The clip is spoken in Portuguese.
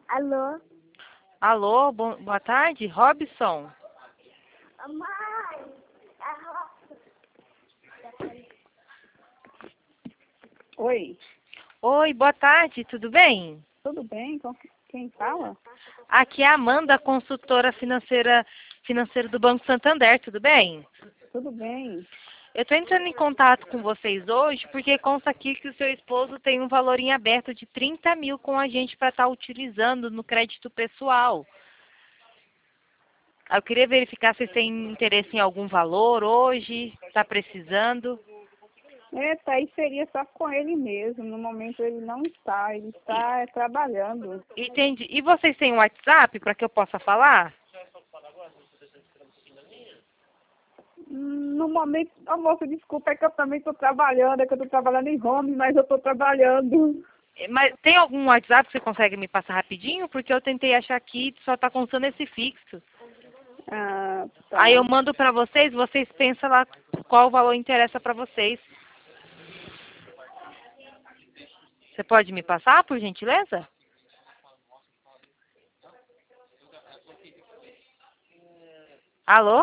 Alô? Alô, boa tarde, Robson. Mãe, Oi, Oi, boa tarde, tudo bem? tudo bem? Com quem fala? Aqui é a Amanda, consultora financeira do Banco Santander, tudo bem? Tudo bem. Eu estou entrando em contato com vocês hoje porque consta aqui que o seu esposo tem um valor em aberto de 30 mil com a gente para estar utilizando no crédito pessoal. Eu queria verificar se vocês têm interesse em algum valor hoje, está precisando. Tá aí seria só com ele mesmo. No momento ele não está, ele está trabalhando. Entendi. E vocês têm um WhatsApp para que eu possa falar? No momento, moça, desculpa, é que eu também estou trabalhando, é que eu estou trabalhando em home, mas eu estou trabalhando. Mas tem algum WhatsApp que você consegue me passar rapidinho? Porque eu tentei achar aqui, só está constando esse fixo. Ah, tá. Aí eu mando para vocês pensam lá qual valor interessa para vocês. Você pode me passar, por gentileza? Alô?